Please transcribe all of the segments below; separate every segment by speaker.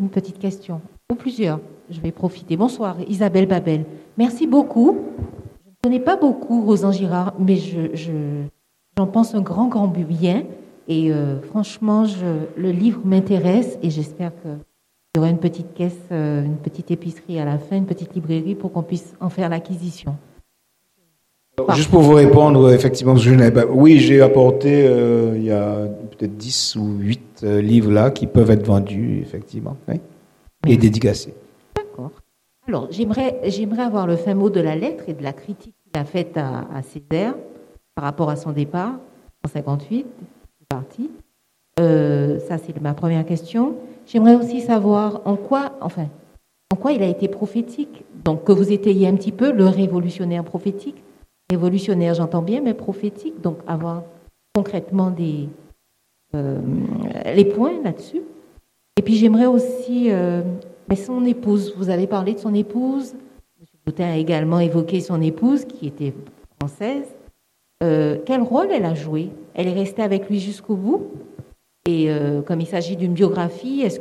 Speaker 1: une petite question, ou plusieurs. Je vais profiter. Bonsoir, Isabelle Babel. Merci beaucoup. Je ne connais pas beaucoup Rosan Girard, mais j'en pense un grand, grand bien. Et franchement, le livre m'intéresse et j'espère qu'il y aura une petite caisse, une petite épicerie à la fin, une petite librairie pour qu'on puisse en faire l'acquisition.
Speaker 2: Juste pour vous répondre, effectivement, parce que je n'avais pas... Oui, j'ai apporté, il y a peut-être 10 ou 8 livres là qui peuvent être vendus, effectivement, oui, et dédicacés.
Speaker 1: D'accord. Alors, j'aimerais avoir le fin mot de la lettre et de la critique qu'il a faite à Césaire par rapport à son départ en 58, parti. Ça, c'est ma première question. J'aimerais aussi savoir en quoi il a été prophétique. Donc, que vous étayiez un petit peu le révolutionnaire prophétique. Révolutionnaire, j'entends bien, mais prophétique. Donc, avoir concrètement les points là-dessus. Et puis, j'aimerais aussi... mais son épouse, vous avez parlé de son épouse. M. Boutin a également évoqué son épouse, qui était française. Quel rôle elle a joué? Elle est restée avec lui jusqu'au bout. Et comme il s'agit d'une biographie, est-ce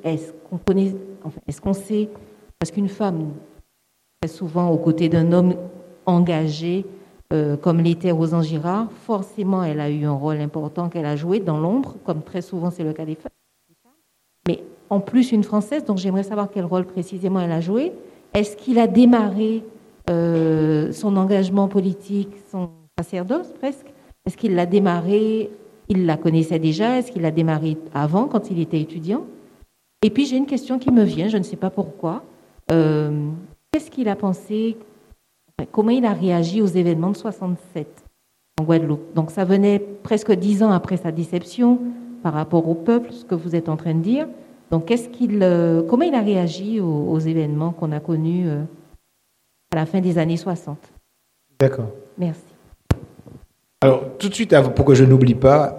Speaker 1: qu'on sait, parce qu'une femme, très souvent aux côtés d'un homme engagé, comme l'était Rosan Girard, forcément elle a eu un rôle important qu'elle a joué dans l'ombre, comme très souvent c'est le cas des femmes. Mais en plus une Française, donc j'aimerais savoir quel rôle précisément elle a joué. Est-ce qu'il a démarré son engagement politique, son sacerdoce presque? Est-ce qu'il l'a démarré, il la connaissait déjà? Est-ce qu'il l'a démarré avant, quand il était étudiant? Et puis j'ai une question qui me vient, je ne sais pas pourquoi. Qu'est-ce qu'il a pensé, comment il a réagi aux événements de 67 en Guadeloupe? Donc ça venait presque 10 ans après sa déception par rapport au peuple, ce que vous êtes en train de dire. Donc comment il a réagi aux événements qu'on a connus à la fin des années 60?
Speaker 2: D'accord.
Speaker 1: Merci.
Speaker 2: Alors, tout de suite, pour que je n'oublie pas,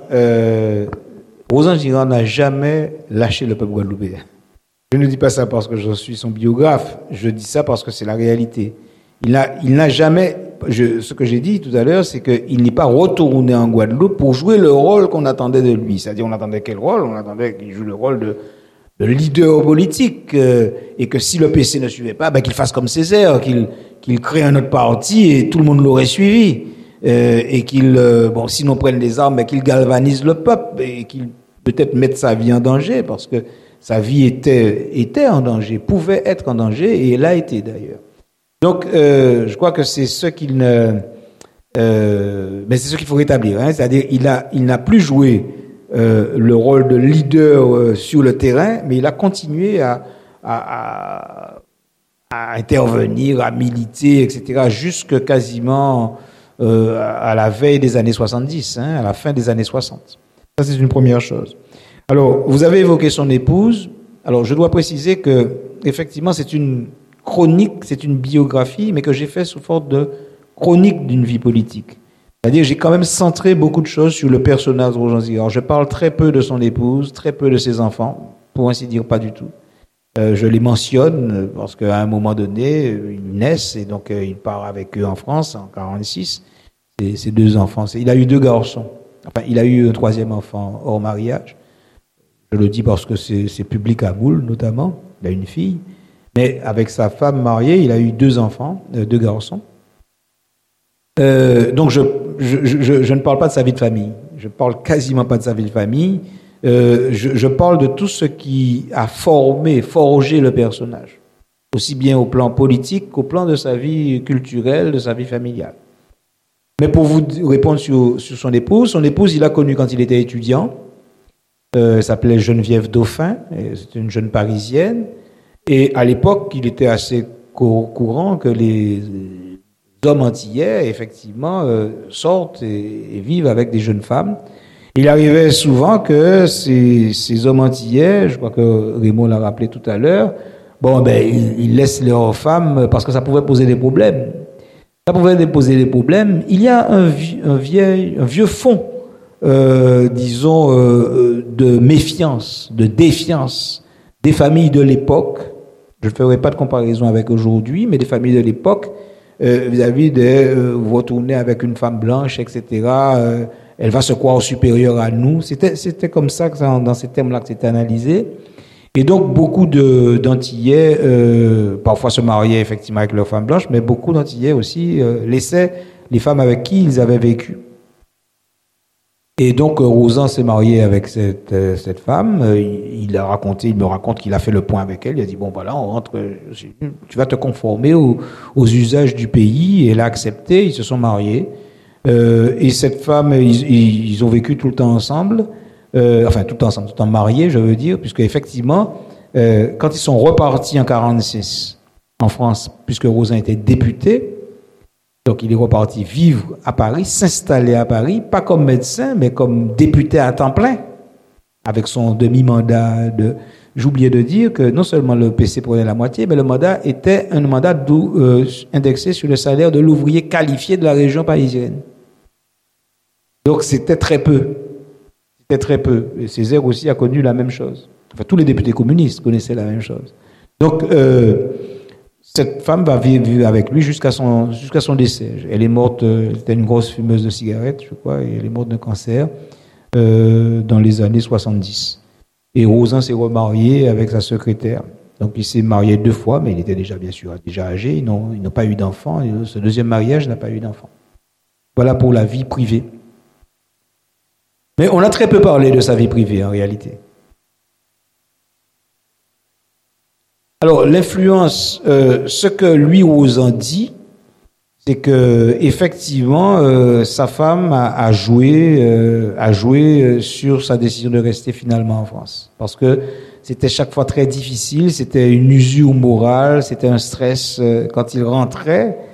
Speaker 2: Rosan Girard n'a jamais lâché le peuple guadeloupéen. Je ne dis pas ça parce que je suis son biographe, je dis ça parce que c'est la réalité. Il n'a jamais, ce que j'ai dit tout à l'heure, c'est qu'il n'est pas retourné en Guadeloupe pour jouer le rôle qu'on attendait de lui. C'est-à-dire, on attendait quel rôle? On attendait qu'il joue le rôle de leader politique, et que si le PC ne suivait pas, qu'il fasse comme Césaire, qu'il crée un autre parti et tout le monde l'aurait suivi. Et qu'il, sinon prenne les armes, qu'il galvanise le peuple et qu'il peut-être mette sa vie en danger, parce que sa vie était en danger, pouvait être en danger, et elle a été d'ailleurs. Donc, je crois que c'est ce qu'il ne... mais c'est ce qu'il faut rétablir, hein, c'est-à-dire il n'a plus joué le rôle de leader sur le terrain, mais il a continué à intervenir, à militer, etc., jusque quasiment... à la veille des années 70, à la fin des années 60. Ça, c'est une première chose. Alors, vous avez évoqué son épouse. Alors, je dois préciser que, effectivement, c'est une chronique, c'est une biographie, mais que j'ai fait sous forme de chronique d'une vie politique. C'est-à-dire, j'ai quand même centré beaucoup de choses sur le personnage de Rosan Girard. Je parle très peu de son épouse, très peu de ses enfants, pour ainsi dire, pas du tout. Je les mentionne parce qu'à un moment donné, ils naissent et donc il part avec eux en France en 46. Ses 2 enfants. Il a eu 2 garçons. Enfin, il a eu un 3e enfant hors mariage. Je le dis parce que c'est public à Boule, notamment. Il a une fille. Mais avec sa femme mariée, il a eu 2 enfants, 2 garçons. Donc je ne parle pas de sa vie de famille. Je parle quasiment pas de sa vie de famille. Je parle de tout ce qui a forgé le personnage, aussi bien au plan politique qu'au plan de sa vie culturelle, de sa vie familiale. Mais pour vous répondre sur son épouse, il a connu quand il était étudiant. Elle s'appelait Geneviève Dauphin, c'était une jeune Parisienne. Et à l'époque, il était assez courant que les hommes antillais, effectivement, sortent et vivent avec des jeunes femmes. Il arrivait souvent que ces hommes antillais, je crois que Raymond l'a rappelé tout à l'heure, ils laissent leurs femmes parce que ça pouvait poser des problèmes. Ça pouvait poser des problèmes. Il y a un vieux fond, de méfiance, de défiance des familles de l'époque. Je ne ferai pas de comparaison avec aujourd'hui, mais des familles de l'époque, vis-à-vis de vous retourner avec une femme blanche, etc., elle va se croire supérieure à nous. C'était comme ça que dans ces termes-là que c'était analysé. Et donc, beaucoup d'Antillais, parfois se mariaient effectivement avec leurs femmes blanches, mais beaucoup d'Antillais aussi laissaient les femmes avec qui ils avaient vécu. Et donc, Rozan s'est marié avec cette femme. Il me raconte qu'il a fait le point avec elle. Il a dit, bon, voilà, on rentre, tu vas te conformer aux usages du pays. Et elle a accepté, ils se sont mariés. Et cette femme, ils ont vécu tout le temps ensemble. Tout le temps mariés, je veux dire, puisque effectivement, quand ils sont repartis en 46 en France, puisque Rozan était député, donc il est reparti vivre à Paris, s'installer à Paris, pas comme médecin, mais comme député à temps plein, avec son demi-mandat J'oubliais de dire que non seulement le PC prenait la moitié, mais le mandat était un mandat indexé sur le salaire de l'ouvrier qualifié de la région parisienne. Donc c'était très peu. C'était très peu. Et Césaire aussi a connu la même chose. Enfin, tous les députés communistes connaissaient la même chose. Donc, cette femme va vivre avec lui jusqu'à son décès. Elle est morte, elle était une grosse fumeuse de cigarettes, je crois, et elle est morte d'un cancer dans les années 70. Et Rozan s'est remarié avec sa secrétaire. Donc, il s'est marié 2 fois, mais il était déjà, bien sûr, déjà âgé. Ils n'ont pas eu d'enfant. Ce deuxième mariage n'a pas eu d'enfant. Voilà pour la vie privée. Mais on a très peu parlé de sa vie privée, en réalité. Alors, l'influence, ce que lui, Rozan dit, c'est que effectivement, sa femme a joué sur sa décision de rester finalement en France, parce que c'était chaque fois très difficile, c'était une usure morale, c'était un stress quand il rentrait.